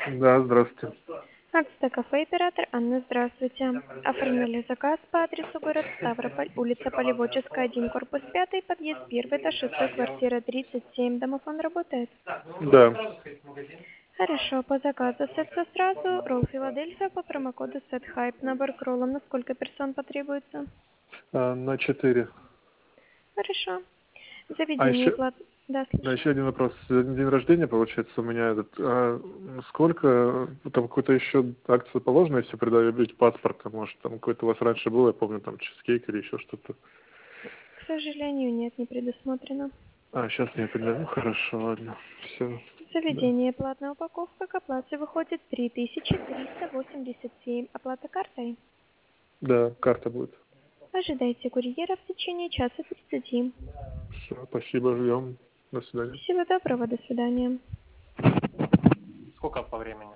Да, здравствуйте. Акста кафе оператор Анна, здравствуйте. Оформили заказ по адресу город Ставрополь, улица Полеводческая, 1, корпус 5, подъезд 1, этаж 6, квартира 37. Домофон работает? Да. Хорошо, по заказу сетка сразу. Ролл Филадельфия по промокоду SETHYPE. Набор к роллам на сколько персон потребуется? На 4. Хорошо. А Заведение еще, плат... Да, да, слушаю. еще один вопрос. Сегодня день рождения, получается, у меня этот. Сколько, там какой-то еще акция положена, если предъявить паспорт, а может, там какой-то у вас раньше был, я помню, там чизкейк или еще что-то. К сожалению, нет, не предусмотрено. Сейчас нет, да? Ну, хорошо, ладно. Все. Да. Заведение платная упаковка к оплате выходит 3387. Оплата картой. Да, карта будет. Ожидайте курьера в течение часа 30. Все, спасибо, ждем. До свидания. Всего доброго, до свидания. Сколько по времени?